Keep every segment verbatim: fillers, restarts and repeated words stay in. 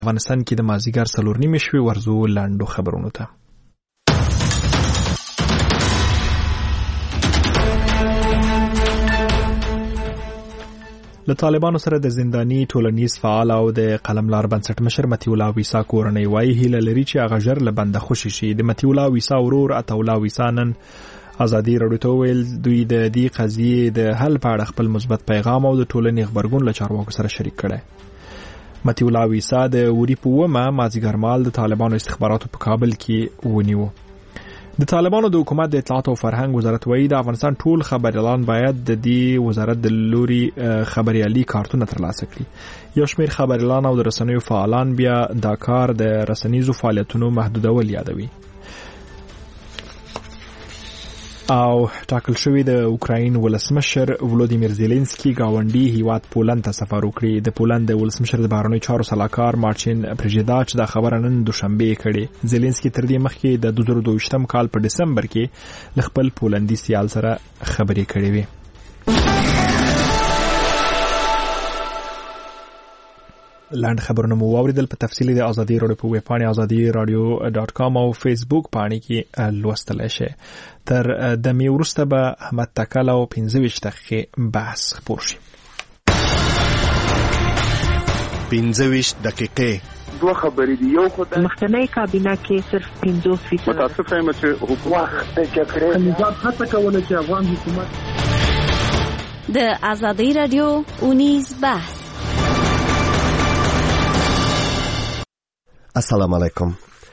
افغانستان کې د مازیګر څلور نیمې شوې ورځو لاندو خبرونو ته. له طالبانو سره د زنداني ټولنیز فعال او د قلملار بنسټ مشر متي الله ویسا کورنۍ وایي هیله لري چې هغه ژر له بنده خوشي شي. د متي الله ویسا ورور عطا الله ویسا نن ازادي راډیو ته ویل دوی د دې قضیې د حل په اړه خپل مثبت پیغام او د ټولنې خبرګون له چارواکو سره شریک کړي. متي الله ویسا د وری په ومه مازیګر مال د طالبانو استخباراتو په کابل کې ونیو. د طالبانو د حکومت د اطلاعات او فرهنګ وزارت وایي د افغانستان ټول خبريالان باید د دې وزارت د لوري خبريالي کارتونه ترلاسه کړي. یو شمېر خبريالان او د رسنیو فعالان بیا دا کار د رسنیزو فعالیتونو محدودول یادوي. او ټاکل شوی د اوکراین ولسمشر ولودیمیر زيلنسکي گاونډي هیواد پولند ته سفر وکړي. د پولند د ولسمشر د بهرنیو چارو سلاکار مارچین پریژیداچ دا خبره نن دوشنبه کړي. زيلنسکي تر دې مخکې د دوه زره دوه کال په دسمبر کې ل خپل پولندي سیال سره خبرې کړې وې. لاند خبرونه مو واوریدل. په تفصیلی د ازادي راډیو په ویب پاڼه ازادي راډیو ډاټ کام او فیسبوک پاڼه کې لوستل شي. تر د می ورسته به احمد تکل او پنځه ویشت دقیقې بحث خبر شي. پنځه ویشت دقیقې دوه خبرې دي. یو خو د مخکنی کابینه کې صرف پنځوس فیصد متاسفه یم چې حکومت د جګړې نظام هڅه کوله چې افغان حکومت د ازادي راډیو اونیز بحث. السلام علیکم.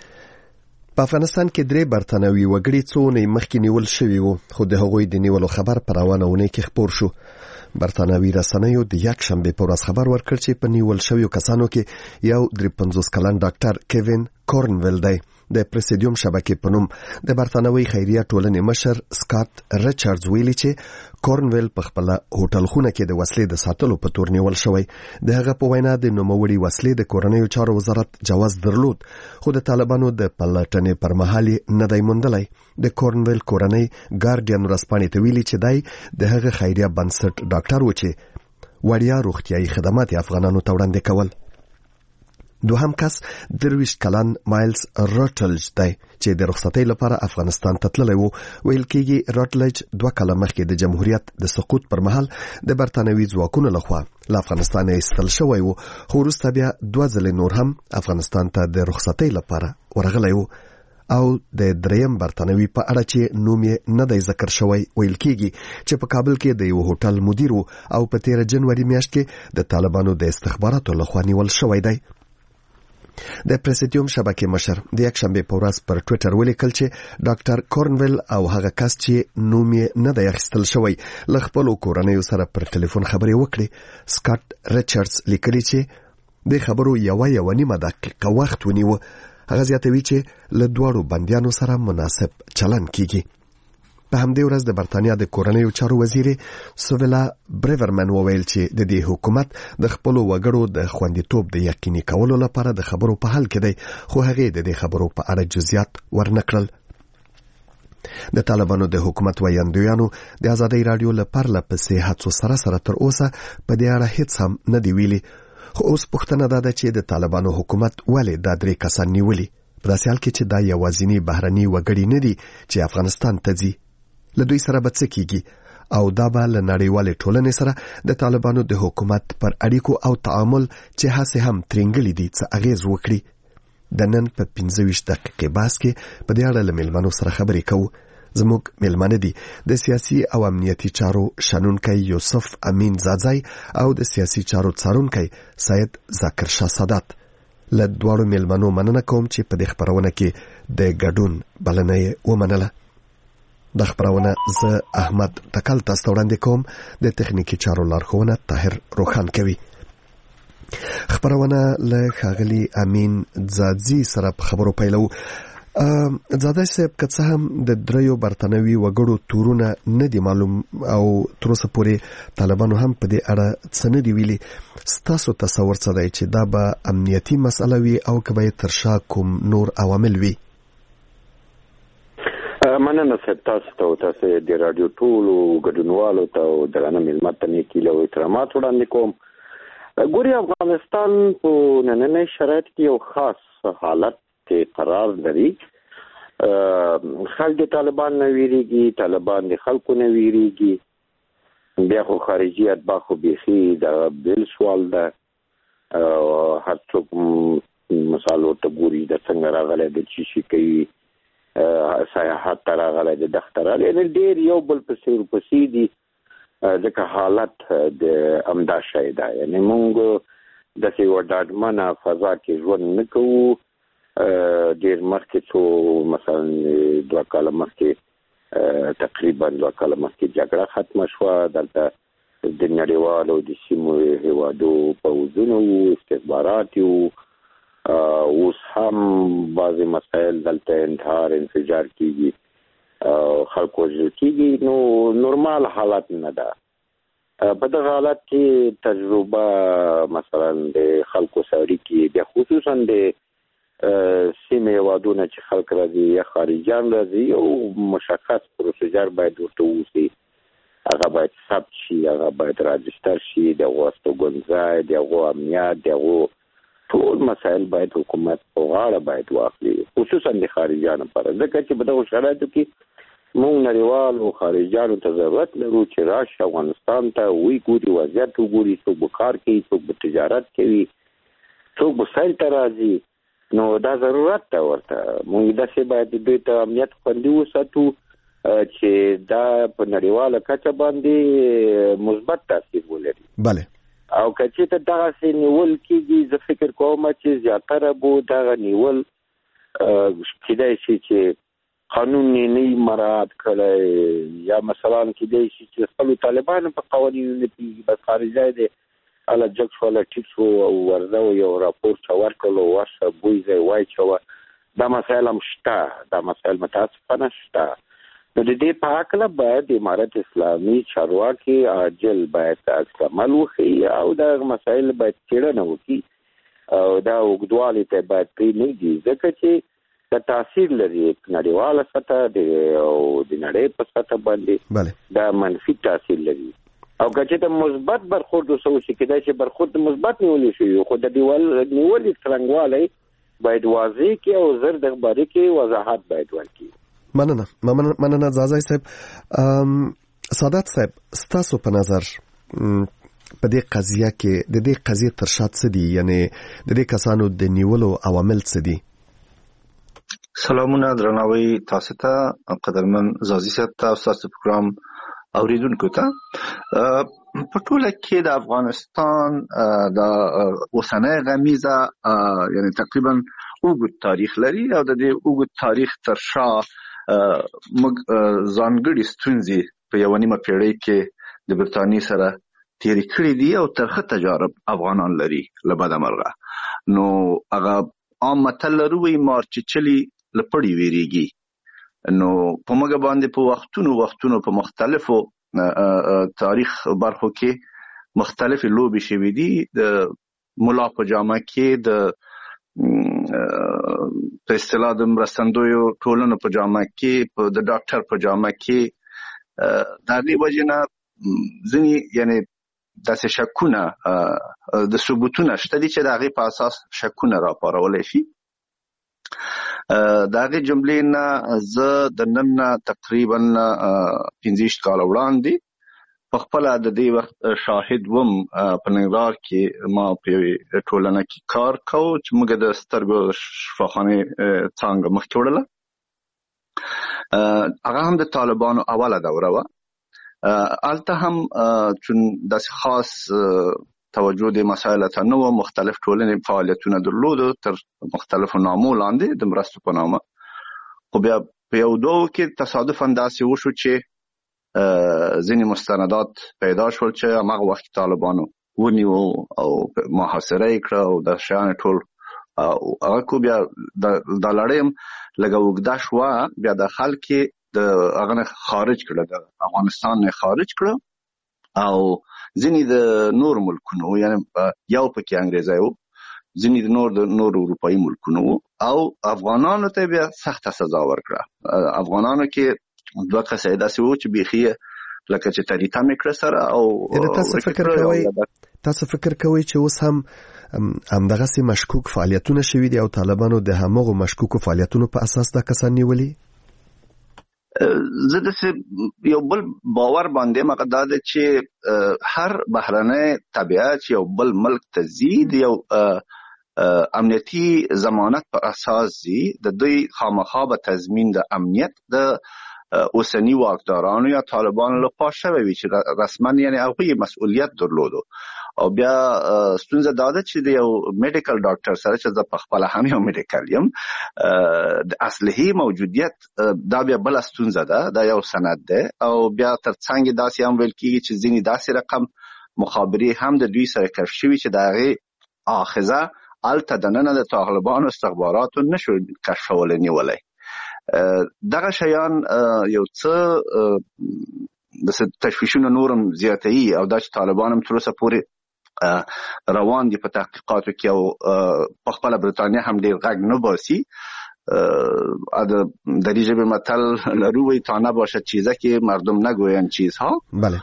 په افغانستان کې درې برتانوي وګړي څو نه مخکې نیول شوي وو، خو د هغوی د نیولو خبر په روانه اونۍ کې خپور شو. برتانوي رسنیو د یک شنبه په ورځ خبر ورکړ چې په نیول شویو کسانو کې یو درې پنځوس کلن ډاکټر کیوین کورنویل دی. د پریسیډیوم شبکې په نوم د برتانوي خیریه ټولنې مشر سکاٹ ریچارډز ویلي چې کورنویل په خپل هوټل خونه کې د وسلې د ساتلو په تور نیول شوی. د هغه په وینا د نوموړي وسلې د کورنیو چارو وزارت جواز درلود، خو د طالبانو د پلټنې پر مهال نه دی موندلی. د کورنویل کورنۍ ګارډین ورځپاڼې ته ویلي چې دی د هغه خیریه بنسټ ډاکټر و چې وړیا روغتیايي خدمات افغانانو ته وړاندې کول. دوهم کس درویشت کلن مایلز راټلج دی چې د رخصتۍ لپاره افغانستان ته تللی وو. ویل کېږي راټلج دوه کاله مخکې د جمهوریت د سقوط پر مهال د برتانوي ځواکونو لخوا له افغانستان ایستل شوی وو، خو وروسته بیا دوه ځلې نور هم افغانستان ته د رخصتۍ لپاره ورغلی وو. او د دریم برتانوي په اړه چې نوم یې نه دی ذکر شوی، ویل کېږي چې په کابل کې د یو هوټل مدیر وو او په تیره جنوري میاشت کې د طالبانو د استخباراتو لخوا نیول شوی دی. د پریسیډیوم شبکې مشر د یک شنبه په ورځ پر ټویټر ولیکل چې ډاکټر کورنویل او هغه کس چې نوم یې نه دی اخیستل شوی له خپلو کورنیو سره پر ټلیفون خبرې وکړې. سکاٹ ریچارډز لیکلي چې د خبرو یوه یوه نیمه دقیقه وخت ونیو. هغه زیاتوي چې له دواړو بندیانو سره مناسب چلند کیږي. په همدې ورځ د برتانیا د کورنیو چارو وزیر سویلا بریورمن وویل چې د دې حکومت د خپلو وګړو د خوندیتوب د یقیني کولو لپاره د خبرو په حال کې دی، خو هغې د دې خبرو په اړه جزئیات ورنکړل. د طالبانو د حکومت ویاندویانو د ازادۍ راډیو له پرله پسې هڅو سره سره تر اوسه په دې اړه هیڅ هم نه دی ویلي. خو اوس پوښتنه دا ده چې د طالبانو حکومت ولې دا درې کسان نیولي، په داسې حال کې چې دا یوازینی بهرني وګړي نه دي چې افغانستان ته ځي. له دوی سره به څه کیږي او دا به له نړیوالې ټولنې سره د طالبانو د حکومت پر اړیکو او تعامل چې هسې هم ترینګلي دي څه اغیز وکړي. د نن په پنځه ویشت دقیقې بحث کې په دې اړه له میلمنو سره خبرې کوو. زموږ میلمانه دي د سیاسي او امنیتي چارو شنونکی یوسف امین زاځای او د سیاسي چارو څارونکی سید ذاکر شاه سادات. له دواړو میلمنو مننه کوم چې په دې خپرونه کې د ګډون بلنه یې ومنله. د خبرونه زه احمد تکل تاسو ته وړاندې کوم. د تخنیکی چارو لارښوونه طاهر روخان کوي. خبرونه له ښاغلي امین زاځي سره په خبرو پیلو. زاده صاحب که څه هم د دریو برتانوي وګړو تورونه نه دي معلوم او تر اوسه پورې طالبانو هم په دې اړه څه نه دي ویلي، ستاسو تصور څه دی چې دا به امنیتي مسله وي او که به تر شا کوم نور عوامل وي؟ مننه صاحب، تاسو ته تاسو د رادیو ټولو ګډونوالو ته او درنه ملت ته نیکی له احترامات وړاندې کوم. ګوري افغانستان په نننۍ شرایط کې یو خاص حالت کې قرار لري. خلک د طالبان نه ویریږي، طالبان د خلکو نه ویریږي، بیا خو خارجي اتباع خو بیخي د بل سوال ده. هر څوک مثال ورته ګوري د څنګه راغلی د چی شي کوي، سیاحت ته راغلی د دښته راغلی، یعنې ډېر یو بل پسې ورپسې دي. ځکه حالت د همدا شی ده، یعنې موږ داسې یوه ډاډمنه فضا کې ژوند نه کوو. ډېر مخکې څو مثلا دوه کاله مخکې تقریبا دوه کاله مخکې جګړه ختمه شوه. دلته د نړیوالو د سیمو هېوادو پوځونه وو، استخبارات وو. اوس هم بعضې مسایل دلته انتحار انفجار کېږي، خلکو وژل کېږي. نو نورمال حالت نه ده. په دغه حالت کې تجربه مثلا د خلکو سره اړیکې، بیا خصوصا د سیمې هېوادونه چې خلک راځي یا خارجیان راځي، یو مشخص پروسیجر باید ورته ووسي. هغه باید ثبت شي، هغه باید راجستر شي، د هغو استوګنځای، د هغو امنیت، د هغو ټول مسایل باید حکومت په غاړه باید واخلي، خصوصا د خارجیانو لپاره. ځکه چې په دغو شرایطو کې موږ نړیوالو خارجیانو ته ضرورت لرو چې راشي افغانستان ته، وی ګوري، وضعیت وګوري، څوک به کار کوي، څوک به تجارت کوي، څوک به سیل ته راځي. نو دا ضرورت ده ورته. موږ داسې باید دوی ته امنیت خوندي وساتو چې دا په نړیواله کچه باندې مثبت تاثیر ولري. بله. او که چېرته دغسې نیول کېږي، زه فکر کوم چې زیاتره به دغه نیول کېدای شي چې قانون یې نه وي مراعات کړی، یا مثلا کېدای شي چې خپلو طالبانو په قوانینو نه پوهېږي، بس خارجی دی هله جګ شو، هله ټیټ شو او ورځه یو راپور چا ورکړلو، ورشه بوی ځای واچوه. دا مسایل هم شته، دا مسایل متاسفانه شته. نو د دې په هکله باید د امارت اسلامي چارواکي عاجل باید عکس عمل وښیي او دا مسایل باید څېړنه وکړي او دا اوږدوالي ته باید پرېنږدي، ځکه چې دا تاثیر لري نړیواله سطح او د نړۍ په سطح باندې دا منفي تاثیر لري. او که چېرته مثبت برخورد وسو شي، کېدای شي برخورد مثبت نیولی شي، خو د نیولې څرنګوالی باید واضح کړي او زر د باره کې وضاحت باید ورکړي. مننه مننه زازای صاحب. سعادت صاحب، ستاسو په نظر په دې قضیه کې د دې قضیې تر شا څه دي، یعنی د دې کسانو د نیولو عوامل څه دي؟ سلامونه درناوی تاسو ته، قدرمن زازي صاحب ته، تاسو پروګرام اوریدونکو ته. په ټوله کې د افغانستان د اوسنۍ غمیزه یعنی تقریبا اوږد تاریخ لري او د دې اوږد تاریخ تر شا موږ ځانګړي ستونزې په یوه نیمه پیړۍ کې د برټانیې سره تېرې کړي دي او ترخه تجارب افغانان لري له بده مرغه. نو هغه عام متل لرو وایي مار چې چلي له پړي ویریږي. نو په موږ باندې په وختونو وختونو په مختلفو تاریخ برخو کې مختلفې لوبې شوي دي. د ملا په جامه کې، د په اصطلاح د مرستندویو ټولنو په جامه کې، د ډاکټر په جامه کې. د هغې وجې نه ځینې یعنې داسې شکونه د ثبوتونه شته دي چې د هغې په اساس شکونه راپارولی شي. د هغې جملې نه زه د نن نه تقریبا پنځه ویشت کاله وړاندې په خپله د دې وخت شاهد وم. په ننګرهار کې ما په یوې ټولنه کې کار کوو چې موږ د سترګو شفاخانې څانګه مخکې وړله. هغه هم د طالبانو اوله دوره وه. هلته هم چون داسې خاص توجه د مسایلو ته نه و، مختلف ټولنې فعالیتونه درلودو تر مختلفو نامو لاندې د مرستو په نامه. خو بیا په یو دوو کې تصادفاً داسې وشو چې ځینې مستندات پیدا شول چې هماغه وخت طالبانو ونیو او محاصره یې کړه او د شیان ټول هغه کو. بیا دا لړۍ هم لږه اوږده شوه. بیا د خلک د هغه نه خارج کړه، د افغانستان نه خارج کړه او ځینې د نور ملکونو، یعنی یو پکې انګریزی و، ځینې د نور د نور اروپایي ملکونو و او افغانانو ته بیا سخته سزا ورکړه. افغانانو کې دوه کسه داسې و چې بیخي لکه چې طریقه میکړه سره او تاسو فکر کوئ تاسو فکر کوئ چې اوس هم همدغه سي مشکوک فعالیتونه شوي دي او طالبانو د همغو مشکوکو فعالیتونو په اساس دا کسان نیولي؟ زه د یو بل باور باندې مقدار چې هر بهرنۍ طبيعت یو بل ملک ته زید یو امنیتی ضمانت پر اساس زی د دوی خامخا به تضمین د امنیت د اوسنی واکدارانو یا طالبانو لپاره شوی وي چې رسما یعنی هغه مسؤلیت درلودو او بیا ستونزه دا ده چې د یو میډیکل ډاکټر سره چې د خپل هم یو میډیکل یم د اصلي موجودیت دا بیا بل ستونزه ده دا یو سند ده او بیا ترڅنګ داسې هم ویل کیږي چې ځینې داسې رقم مخابري هم د دوی سره کشف شوی چې دغه اخذه الته د نن د طالبانو استخباراتو نشو کشفول نیولای دغه شیان یو څه د تشویشونو نورم زیاتوي او د طالبانو تر اوسه پورې روان دي په تحقیقاتو کې او په خپل برتانیا هم ډیر غږ نه باسي ا د دریجه به متل لروي تا نه باشه چیزه که مردم نگوین چیزها بله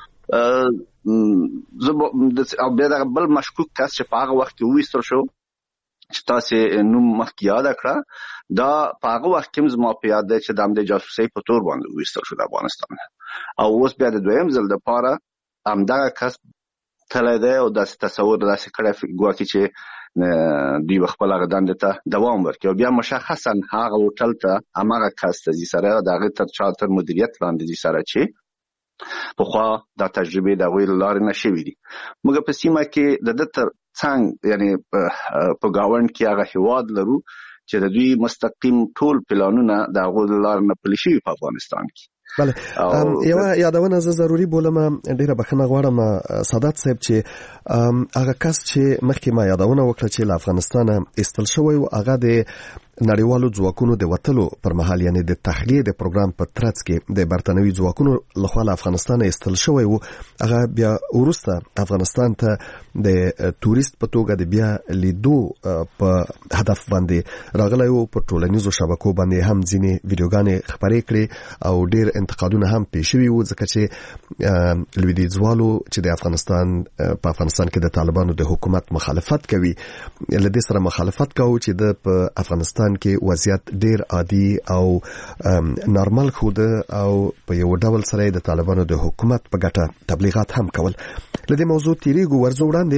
او بیا د بل مشکوک کس چې په هغه وخت وېستل شو چې تاسو نو مخکې یاد کړه دا په هغه وخت کې زما په یاد ده چې د امده جاسوسي په تور باندې وېستل شو د افغانستان او اوس بیا د دویم ځل لپاره امدا کس تله ده او د تصور داسې کړه ګواکې چې دوی خپل غدان ته دوام ورکړي او بیا مشخصا هغه هوټل ته هغه کس ته سره دغه تر چارتر مدیریت لاندې سره چې په خوا د تجربه د ویل لار نشوي دي موږ په سیمه کې د دتر څنګه یعنی په گاوند کې هغه هواد لرو چې د دوی مستقیم ټول پلانونه د غوډ لار نه پلیشي په افغانستان کې بله یو یادونه زه ضروری بولم ډیره بخښنه غواړم سادات صاحب چې هغه کس چې مخکې ما یادونه وکړه چې له افغانستان استل شوی او هغه د نړیوالو ځواکونو د وټلو پر مهال یعنی د تخلیه د پروګرام په ترڅ کې د برتانوي ځواکونو لخوا له افغانستان استل شوی او هغه بیا ورسته افغانستان ته د ټوریست په توګه د بیا لیدو په هدف باندې راغلی او په ټولنیزو شبکو باندې هم ځینې ویډیوګانې خبرې کړې او ډیر انتقادونه هم پیښ شوي وو ځکه چې لویدیځوالو چې د افغانستان په افغانستان کې د طالبانو د حکومت مخالفت کوي لدې سره مخالفت کوي چې د په افغانستان کې وضعیت ډیر عادي او نارمل خود او په یو ډول سره د طالبانو د حکومت په ګټه تبلیغات هم کول لدې موضوع تیریګو ورزو وړاندې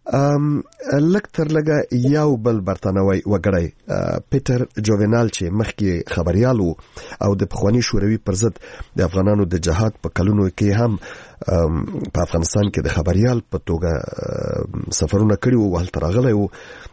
لکتر لګه یو بل برتانوي وګړی پیټر جوونال چې مخکې خبريالو او د پخوانی شوروي پر ضد د افغانانو د جهاد په کلونو کې هم په افغانستان کې د خبريال په توګه سفرونه کړي وو هلته راغلی وو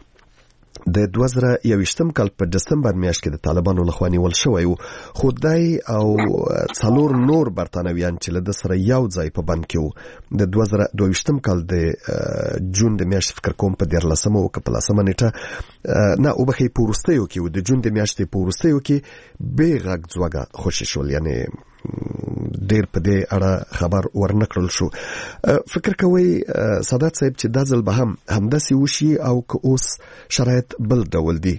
د دوه زره یوویشتم کال په دسمبر میاشت کې د طالبانو لخوا نیول شوی و خو دای او څلور نور برتانویان چې له سره یو ځای په بند کې وو د دوه زره دوهویشتم کال د جون د میاشتې فکر کوم په دیارلسمه او په لسمه نیټه نه او بخې په وروستیو کې د جون د میاشتې په وروستیو کې به غږ ځوګه خوشی شول یعنی ډیر په دې اړه خبر ورنکړل شو فکر کوي سادات صاحب چې دا ځل به هم همداسې وشي او که اوس شرایط بل ډول دي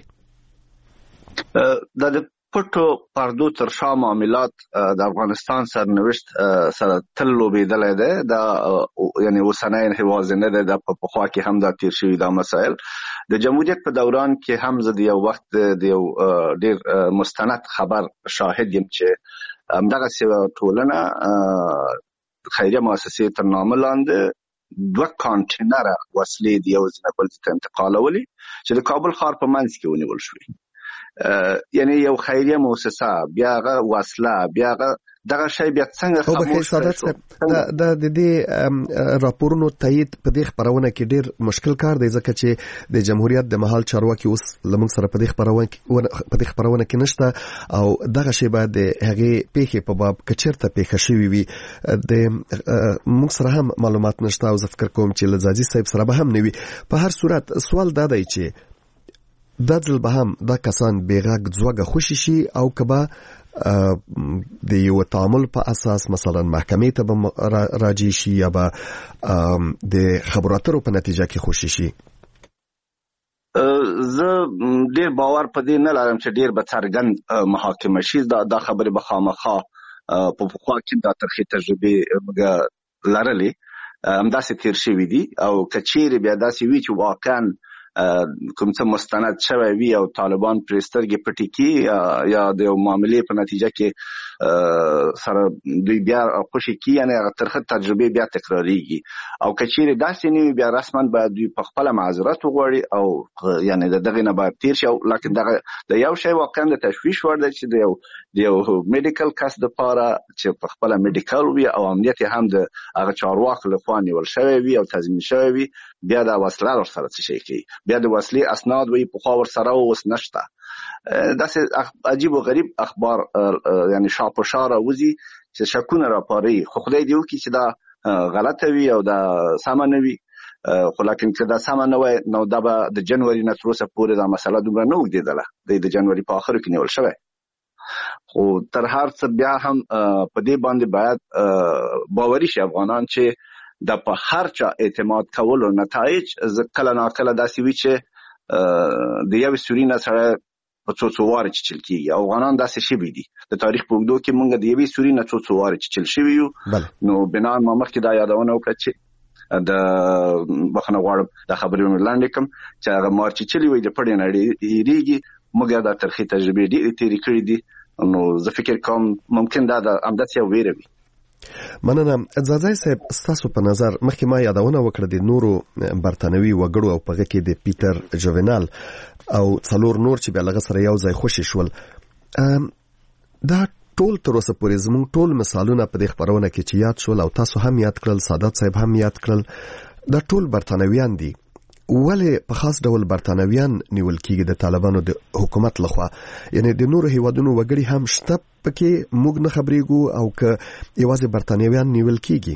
د پټو پردو تر شا معاملات د افغانستان سرنوشت سره تل لوبېدلې ده دا یعنی وسنۍ هواز نه ده د په خوا کې هم دا تیر شوی دا مسائل د جمهوریت په دوران کې هم زه د یو وخت د یو ډیر مستند خبر شاهد یم چې همدغه سیو ټولنه خیریه مؤسسې تر نامه لاندې دوه کانټینره وسلې دی یو ځنه بل ته انتقالولې چې د کابل ښار په منځ کې ونیول شوې یعنی یو خیریه مؤسسه بیا غ وسله بیا غ دغه شی بیا څنګه خاموش شو د د دې راپورونو تایید په دې خبرونه کې ډیر مشکل کار دی ځکه چې د جمهوریت د محل چارواکي اوس لمن سره په دې خبرونه په دې خبرونه کې نشته او دغه شی باید هغه پیښه په باب کچرته پیښه شوی وي د موږ سره هم معلومات نشته او زه فکر کوم چې لزازي صاحب سره به هم نوي په هر صورت سوال دا دی چې د ځل به هم دا کسان بیغږ ځوګه خوشي شي او کبا د یو تعامل په اساس مثلا محکمې ته به راځي شي یا به د خبرو اترو په نتیجه کې خوشي شي زه ډیر باور په دې نه لرم چې ډیر به څرګند محاکمه شي دا د خبرې به خامخا په پخوا کې د ترخې تجربې موږ لرلې همداسې تیر شوي دي او کچېرې بیا داسې وي چې واقعا کوم څه مستند شوی وي او طالبان پرې سترګې پټې کړي یا د یو معاملې په نتیجه کې سره دوی بیا خوشي کړي یعنې هغه ترخه تجربې بیا تکراریږي او کچېرې داسې نه وي بیا رسما باید دوی په خپله معذرت وغواړي او یعنې د دغې نه باید تیر شي. لکن دغه د یو شی واقعا د تشویش وړ دی چې د یو د یو میډیکل کس دپاره چې په خپله میډیکل وي او امنیت هم د هغه چارواکو لخوا نیول شوی وي او تضمین شوی وي بیا د وسله ورسره څه شی کوي بیا د وسلې اسناد وي پخوا ورسره اوس نشته. داسې عجیب و غریب اخبار یعنی شا په شا راوځي چې شکونه راپاري خو خدای دې وکړي چې دا غلطه وي او دا سمه نه وي خو لکن که دا سمه نه وای نو دا به د جنوري نه تر اوسه پورې دا مسله دومره نه اوږدېدله د جنوري په آخرو کې نیول شوی خو تر هر څه بیا هم په دې باندې باید باوري شي افغانان چې د په هر چا اعتماد کولو نتایج کله ناکله داسې وي چې د یوې سوري نه سره په څو څو وارې چیچل کېږي. افغانان داسې شوي دي د تاریخ په اوږدو کې موږ د یوې سوري نه څو څو وارې چیچل شوي یو نو بنا ما مخکې دا یادونه وکړه چې د بخښنه غواړم دا خبرې مې لنډې کړم چې هغه مار چیچلي وي د پړې نه هېرېږي موږ دا ترخې تجربې ډېرې تېرې کړې دي نو زه فکر کوم ممکن دا د همداسې یو ویره وي. مننه. ځاځی صاحب ستاسو په نظر مخکې ما یادونه وکړه د نورو برتانوي وګړو او پغه کې د پیټر جوونال او څلور نور چې بیا لغه سره یو ځای خوشي شول دا ټول تر اوسه پورې زموږ ټول مثالونه په دې خبرونه کې چې یاد شول او تاسو هم یاد کړل سادات صاحب هم یاد کړل دا ټول برتانویان دي ولې په خاص ډول برتانویان نیول کېږي د طالبانو د حکومت لخوا یعنی د نورو هیوادونو وګړي هم شته پکې موږ نه خبرېږو او که یوازې برتانویان نیول کېږي؟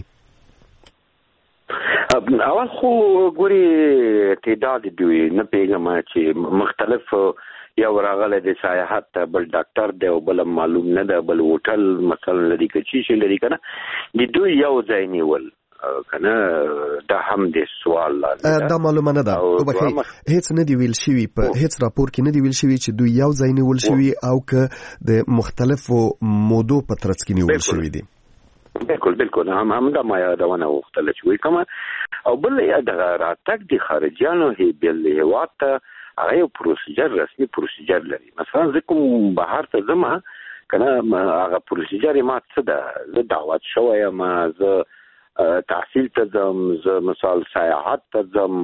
اول خو ګوري تعداد دوی نه پیغام چې مختلف یو راغله د سیاحت بل ډاکټر دی او بل معلوم نه ده بل هوټل مثلا لري کچې شي لري کنه د دوی یو ځای نیول کنه دا هم د سوال لاره دا معلومه نه ده خو به هیڅ نه دی ویل شوی په هیڅ راپور کې نه دی ویل شوی چې دوی یو ځای نیول شوی او که د مختلفو مودو په ترڅ کې نیول شوی دي. بالکل بالکل هم هم دا ما یادونه وختل چې وي کومه او بل د راتګ د خارجيانو هي بل هوات هغه یو پروسیجر رسمي پروسیجر لري. مثلا زه کوم بهر ته ځم کنه هغه پروسیجر ما څه ده زه دعوت شوی ما زه تحصیل ته ځم زه مثال سیاحت ته ځم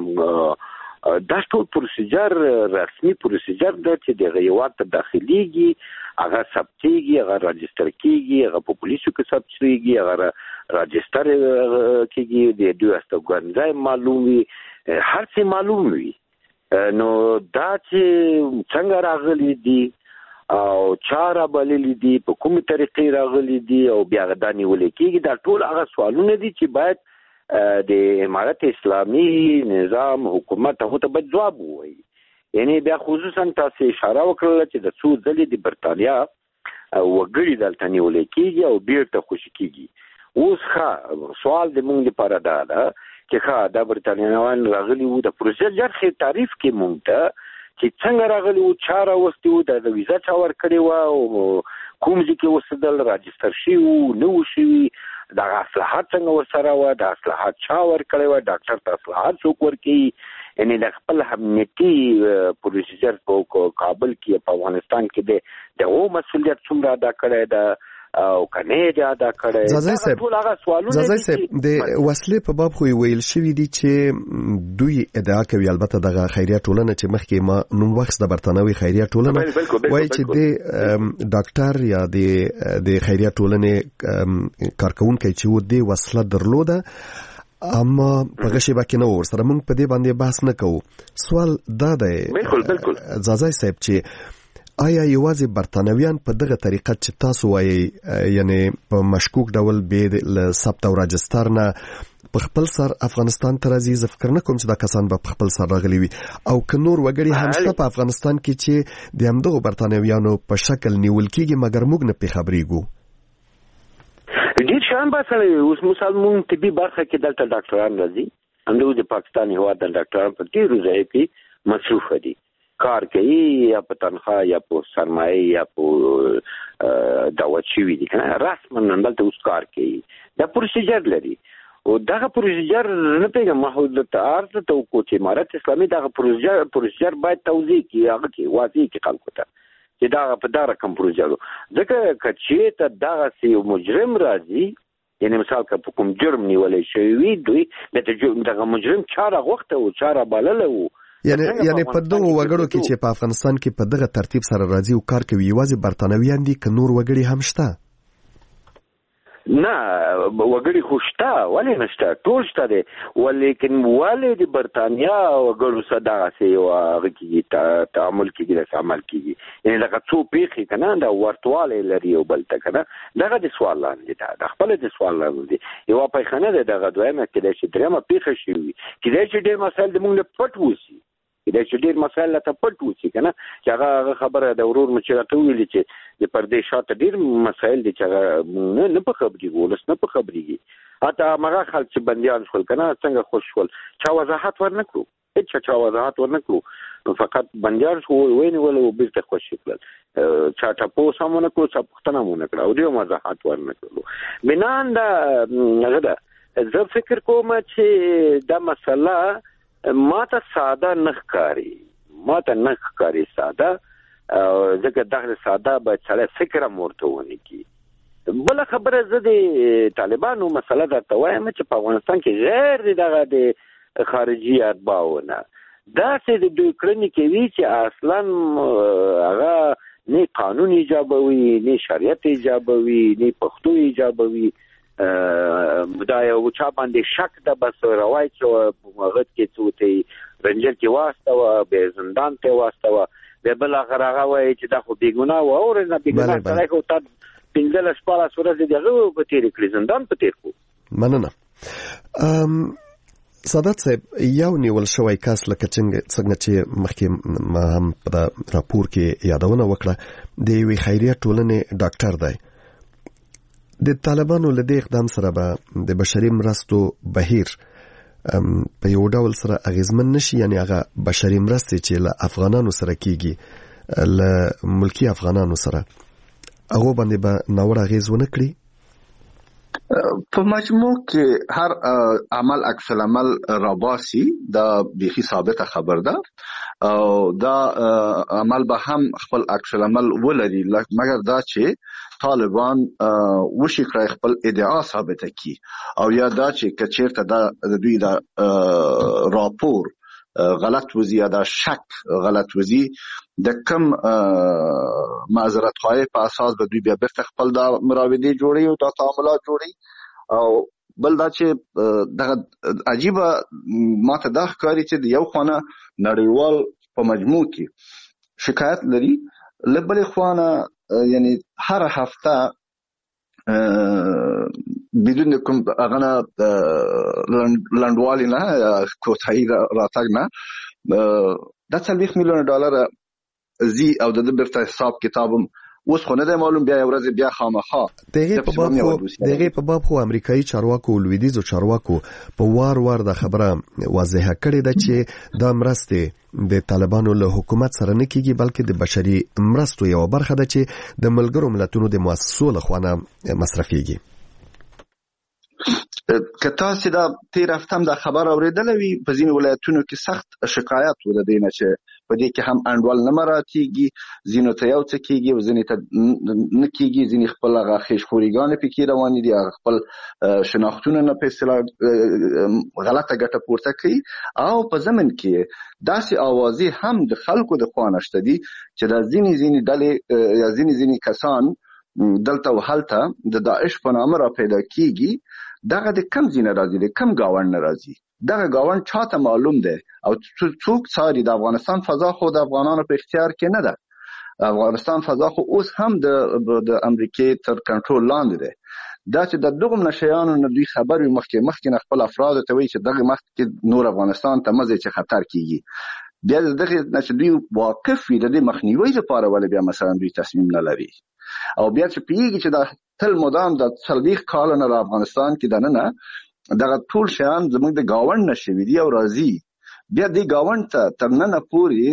دا ټول پروسیجر رسمي پروسیجر ده چې د هیواد ته داخليږي هغه ثبتېږي هغه راجستر کېږي هغه په پولیسو کې ثبتېږي هغه راجستر کېږي د دوی استوګنځای معلوم وي هر څه معلوم وي نو دا چې څنګه راغلي دي او چاره بللی دي په کومه طریقې راغلي دي او بیا غدا نیولې کېږي دا ټول هغه سوالونه دي چې باید د امارت اسلامي نظام حکومت هغه ته باید جواب ووایي. یعنی بیا خصوصا تاسو اشاره وکړه چې د څو ځلې د برتانیا وګړي دلته نیولې کېږي او بیرته خوشي کېږي. اوس ښه سوال د موږ لپاره دا ده چې ښه د برتانیایان راغلي وو د پروسیجر خې تعریف کې موږ ته چې څنګه راغلی وو چاره وستي وو د ویزا چا ورکړې وه او کوم ځای کې اوسېدل راجستر شوي وو نه وو شوي دغه اصلاحات څنګه ورسره وه د اصلاحات چا ورکړې وه ډاکټر ته اصلاحات څوک ورکوي یعنې د خپل امنیتي پروسیجر په کابل کې په افغانستان کې د دغو مسؤلیت څومره ادا کړی ده او کنه دا دا کړی. ځاځی صاحب د وسلې په باب خو ویل شوی دی چې دوی ادعا کوي البته دغه خیریه ټولنه چې مخکې ما نوم وخت د برتانوي خیریه ټولنه وایي چې د ډاکټر یا د د خیریه ټولنې کارکونکو چې و د وسله درلوده اما په غشي باندې نو ور سره موږ په دې باندې بحث نه کوو. سوال دا دی بالکل بالکل ځاځی صاحب چې آیا یوازې برتانویان په دغه طریقه چې تاسو وایي یعنی په مشکوک ډول به ل ثبت او راجستر نه په خپل سر افغانستان ته راځي زه فکر نه کوم چې دا کسان به په خپل سر راغلي وي او که نور وګړي هم شته په افغانستان کې چې د همدغو برتانویانو په شکل نیول کېږي مګر موږ نه پې خبرېږو. ډېر شیان باسه اوس مثال مونږ طبي برخه کې دلته ډاکټران راځي همدغه د پاکستان هېواد د ډاکټران په ډېرو ځایو کې مصروفه دي کار کوي یا په تنخواه یا په سرمایه یا په دعوت شوي دي کنه رسما دلته اوس کار کوي دا پروسیجر لري او دغه پروسیجر نه پیګه محدود عرض ته کو چې امارت اسلامي دغه پروسیجر پروسیجر باید توضیح کړي هغه کې واضح کړي خلکو ته چې دا په دغه کوم پروسیجر ځکه کچې ته دغه سی مجرم راځي یعنی مثال که په کوم جرم نیولې شوی وي دوی دغه مجرم چاره غوښته او چاره بلله وو یعنی یعنی په دغه وګړو کې چې په افغانستان کې په دغه ترتیب سره راځي او کار کوي یوازې برتانویان دي که نور وګړي هم شته؟ نه وګړي خو شته ولې نشته ټول شته دي ولیکن ولې د برتانیا وګړو سره دغسې یو هغه کېږي تعامل کېږي داسې عمل کېږي یعنی دغه څو پېښې که نه دا ورتوالی لري یو بل ته که نه دغه د سوال لاندې ده د خپله د سوال لاندې دي یوه پیښه نه ده دغه دویمه کېدای شي درېیمه پېښه شوي وي کېدای شي ډېر مسایل د مونږ نه پټ وسي کېدای شي ډېر مسایل راته پټ وسي که نه چې هغه هغه خبره د ورور مو چې راته ویلي چې د پردې شاته ډېر مسایل دي چې هغه نه په خبرېږي ولس نه په خبرېږي حتی همغه خلک چې بندیان شول که نه څنګه خوش شول چا وضاحت ورنه کړو هېڅ چا چا وضاحت ورنه کړو نو فقط بندیان شو ونیول او بېرته خوشي کړل چا ټپوس هم ونه کړو چا پوښتنه هم ونه کړه او ډېر وضاحت ورنه کړلو بنان دا هغه ده زه فکر کوم چې دا مسله ما ته ساده نه ښکاري ما ته نه ښکاري ساده ځکه دغه ساده باید سړی فکر هم ورته ونه کړي بله خبره زه د طالبانو مسله درته وایم چې په افغانستان کې غیر د دغه د خارجي اتباعو نه داسې د دوی کړنې کوي چې اصلا هغه نه قانون ایجابوي نه شریعت ایجابوي نه پښتو ایجابوي دا یو چا باندې شک ده بس روای چې هغه کې څه ته رنجر کې واستوه به زندان ته واستوه به بل هغه هغه وایي چې دا خو بېګناه و او نه بېګناه سړی خو تا پنځلس شپاړس ورځې د هغه په تېرې کړي زندان په تېر کړو مننه سادات صاحب یو نیول شوی کس لکه څنګه چې مخکې ما هم په راپور کې یادونه وکړه د یوې خیریه ټولنې ډاکټر دی د طالبانو له دې اقدام سره به د بشري مرستو بهیر په یو ډول سره اغیزمن نشي یعنی هغه بشري مرستې چې له افغانانو سره کیږي له ملکی افغانانو سره هغه باندې به ناوړه اغیز ونه کړي په مجموع کې هر عمل عکس العمل راباسي دا بيخي ثابته خبر ده او دا عمل به هم خپل عکس العمل ولري مګر دا چې طالبان وشي کړی خپل ادعا ثابته کی او یا دا چې کچیرته دا د دوی دا راپور غلط وزي یا دا شک غلط وزي د کم معذرت خواهی په اساس به دوی بیا بیرته خپل دا مراودې جوړي او دا تعاملات جوړي او بل دا چې دغه عجیبه ماته دا ښکاري چې د یو خانه نړیوال په مجموع کې شکایت لري لبل خوانه یعنی هر هفته بدون کوم اغنا لندوالي نه کوتای راتګ نه د څلوېښت میلیونه ډالر زی او د برته حساب کتابم اوس خو نه دی معلوم بیا ورځ بیا خامخا دغه په باب خو دغه په باب خو امریکایي چارواکو او لویدیزو چارواکو په وار وار د خبره واضحه کړې ده چې دا مرستې د طالبانو له حکومت سره نه کیږي بلکې د بشري مرستو یو برخه ده چې د ملګرو ملتونو د مؤسسو له خوا مصرفيږي که تاسو دا تیر هفته هم دا خبر اوریدلې وي په ځینې ولایتونو کې سخت شکایت و د دې نه چې په دې کې هم انډول نه مراتيږي ځینو ته یو څه کېږي او ځینې ته نه کېږي ځینې خپل هغه خېشخوريګانې پکې روانې دي هغه خپل شناختونه نه په اصطلاح غلطه ګټه پورته کوي او په ضمن کې داسې اوازې هم د خلکو د خوا نشته دي چې دا ځینې ځینې ډلې یا ځینې ځینې کسان دلته او هلته د داعش په نامه را پیدا کیږي دغه د کم ځینه راځي د کم گاوند ناراضي دغه گاوند چاته معلوم ده او څوک څاري د افغانستان فضا خو د افغانانو په اختیار کې نه ده افغانستان فضا خو اوس هم د د امریکای تر کنټرول لاندې ده دا چې د دغه نشيانو نه دوی خبر وي مخکې مخکې خپل افراد ته وایي چې دغه مخکې نور افغانستان ته مزه چې خطر کیږي بیا دغه چې دوی واقف وي د دې مخنیوي لپاره ول بیا مثلا دوی تصمیم نه لري او بیا چې پیږي چې د تل مدام د څلوېښت کال نه افغانستان کې دنه دغه ټول شیان زموږ د گاوند نشوي دی او راضي بیا د گاوند ته تر نن پورې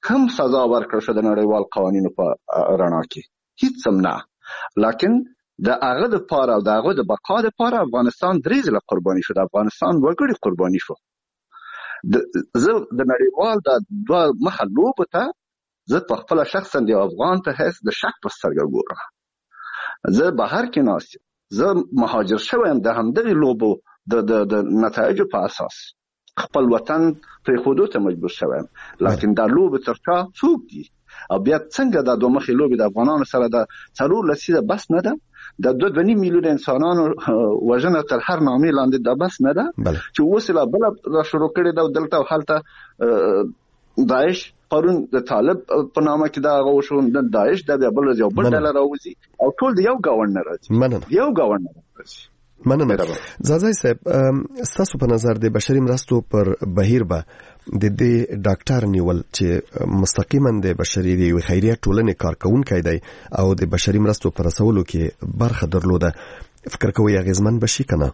کم سزا ورکړل شو د نړیوال قوانینو په رڼا کې هیڅ هم نه، لکن د هغه د پاره او د هغه د بقا د پاره افغانستان درې ځله قرباني شو، د افغانستان وګړي قرباني شو. زه د نړیوال د دوه مخه لوبو ته زه په خپل شخصا د افغان ته هیڅ د شک په سترګه ګورم. زه بهر کې ناست یم، زه مهاجر شوم د همدغې لوبو د د د نتایجو په اساس خپل وطن پرېښودو ته مجبور شوم، لکن دا لوبې تر چا څوک دي او بیا څنګه دا دوه مخې لوبې د افغانانو سره د څلور لسیزه بس نه ده؟ د دوه دوه نیم میلیونه انسانانو وژنه تر هر نامې لاندې دا بس نه ده چې اوس لا بله را شروع کړې ده دلته او هلته داعش پرون د طالب په نامه کې دا هغه وشو، نن داعش دا بیا بل ورځ یو بل ډله راوځي او ټول د یو ګاونډ نه راځي، یو ګاونډ نه راځي. مننه. ځاځی صاحب، ستاسو په نظر د بشري مرستو پر بهیر به د دې ډاکټر نیول چې مستقیما د بشري دی خیریه ټولنې کارکونکي دی او د بشري مرستو پر رسولو کې برخه درلوده، فکر کوئ اغیزمن بشي کنه؟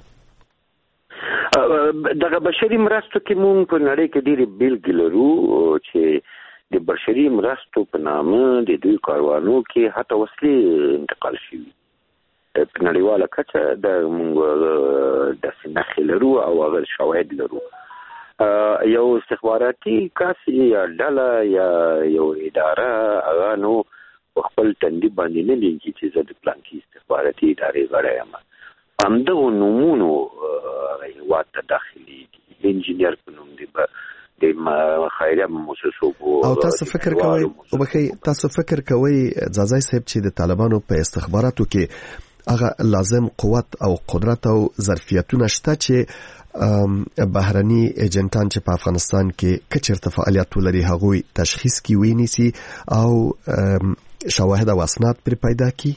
دغه بشري مرستو کې مونږ په نړۍ کې ډېرې بیلګې لرو چې د بشري مرستو په نامه د دوی کاروانو کې حتی وسلې انتقال شوي په نړیواله کچه. د مونږ داسې نښې لرو او هغه شواهد لرو. یو استخباراتي کس یا ډله یا یو اداره هغه نو په خپل تندي باندې نه لیکي چې زه د پلانکي استخباراتي ادارې غړی یم. همدغو نومونو هېواد ته داخلېږي، انجینر په نوم دی د خیریه مؤسسو. او تاسو فکر کوئ وبخښئ تاسو فکر کوئ ځاځی صاحب چې د طالبانو په استخباراتو کې هغه لازم قوت او قدرت او ظرفیتونه شته چې بهرني ایجنټان چې په افغانستان کې کچرته فعالیت لري هغوی تشخیص کی ویني او شواهد او اسناد پر پیدا کی؟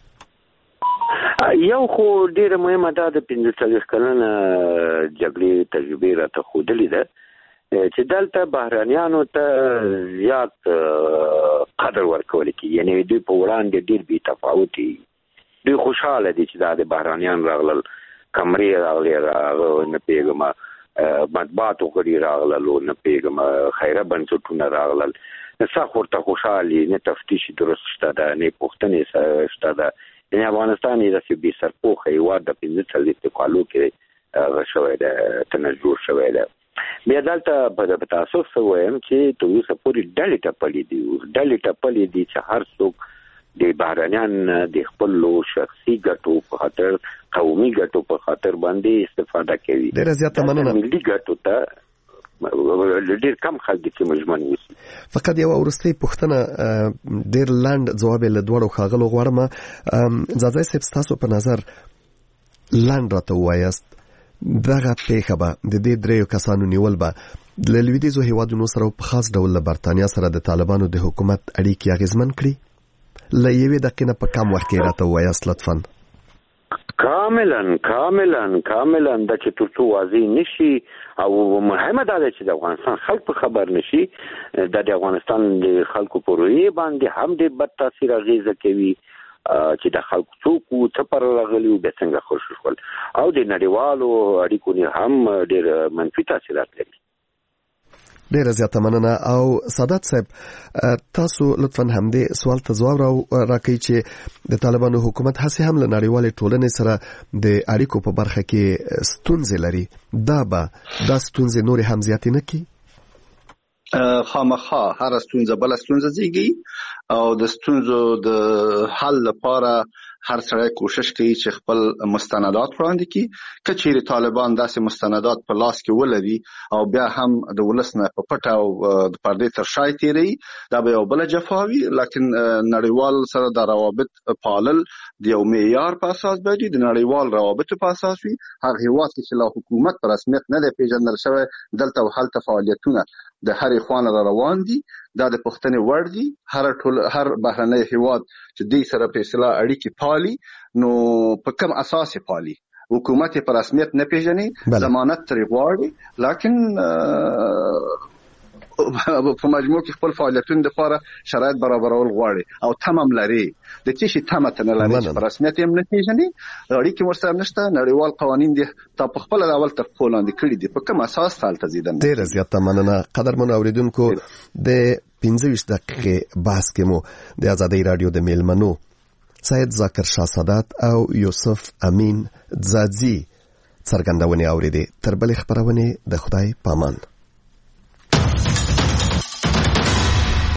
یو خو ډیره مهمه ده د پنځه څلوېښت کلنه جګړې تجربې راته ښودلې ده چې دلته بهرنیانو ته زیات قدر ورکول کېږي، یعنې دوی په وړاندې ډېر بې تفاوتي، دوی خوشحاله دي چې دا د بهرنیان راغلل، کمرې راغلې راغله نه پوهېږم، مطبوعاتو غړي راغلل نه پوهېږم، خیره بنسټونه راغلل، سخت ورته خوشحالي، نه تفتیش درست شته ده، نه پوښتنې شته ده. یعنې افغانستان یې داسې بې سرپوښه هېواد د پنځه څلوېښتو کالو کې هغه شوی ده، تنه جوړ شوی ده. بیا دلته په تاسف څه وایم چې تر اوسه پورې ډلې ټپلې دي ډلې ټپلې دي چې هر څوک د بهرنیان د خپلو شخصي ګټو په خاطر، قومي ګټو په خاطر باندې استفاده کوي. ډېره زیاته مننه. ملي ګټو ته ډېر کم خلک چې مجمن وي. فقط یو وروستۍ پوښتنه ډېر لنډ ځواب یې له دواړو ښاغلو غواړم. ځاځی صاحب، ستاسو په نظر لنډ راته ووایاست دغه پیښه به د دې دریو کسانو نیول به له لویدیځو هېوادونو سره په خاص ډول له برتانیا سره د طالبانو د حکومت اړیکې اغېزمن کړي؟ له یوې دقیقې نه په کم وخت کې راته ووایاست لطفا. کاملا کاملا کاملا دا چې تر څو واضح نشي او مهمه دا ده چې د افغانستان خلک په خبر نشي، دا د افغانستان د خلکو په روحیې باندې هم د بد تاثیر اغیزه کوي چې د خلکو څوک څه پر راغلي او به څنګه خوشو شول، او د نړیوالو اړیکو نه هم ډېر منفي تاثیرات لري. ډیره زیاته مننه. او سادات صاحب، تاسو لطفا همدې سوال ته ځواب راکړئ چې د طالبانو حکومت هڅې هم له نړیوالې ټولنې سره د اړیکو په برخه کې ستونزې لري، دا به دا ستونزې نورې هم زیاتې نه کړي؟ خامخا هر ستونزه بل ستونزه زیږي او د ستونزو د حل لپاره هر سړی کوشش کوي چې خپل مستندات وړاندې کړي. کچېرې طالبان داسې مستندات په لاس کې ولري او بیا هم د ولس نه په پټه او د پردې تر شا تېروي، دا به یو بله جفا وي. لکن نړیوال سره د روابط پالل د یو معیار په اساس باندې د نړیوال روابطو په اساس وي. هر هېواد کې چې لا حکومت په رسمیت نه دی پیژندل شوی، دلته او هلته فعالیتونه د هرې خوا را روان دي، دا د پوښتنې وړ دي. هر ټول هر بهرنی هېواد چې دوی سره په اصطلاح اړیکې پالي، نو په کوم اساس یې پالي؟ حکومت یې په رسمیت نه پیژني، ضمانت ترې غواړي، لکن په مجموع کې خپل فعالیتونو لپاره شرایط برابرول غواړي او تمام لري د چې شي تمه نه لري چې په رسمیت یې نه پیژني اړیکې ورسره نشته نړیوال قوانین دي تا په خپل اول تر پولاند کړی دي په کوم اساس حالت زیدن ډیر زیاته مننه قدرمن اوریدونکو د پنځه ویشت دقیقې بحث کې مو د آزادۍ رادیو د میلمنو سید ذاکر شاه سادات او یوسف امین ځاځي څرګندونې اوریدې تر بلې خبرونه د خدای پامان.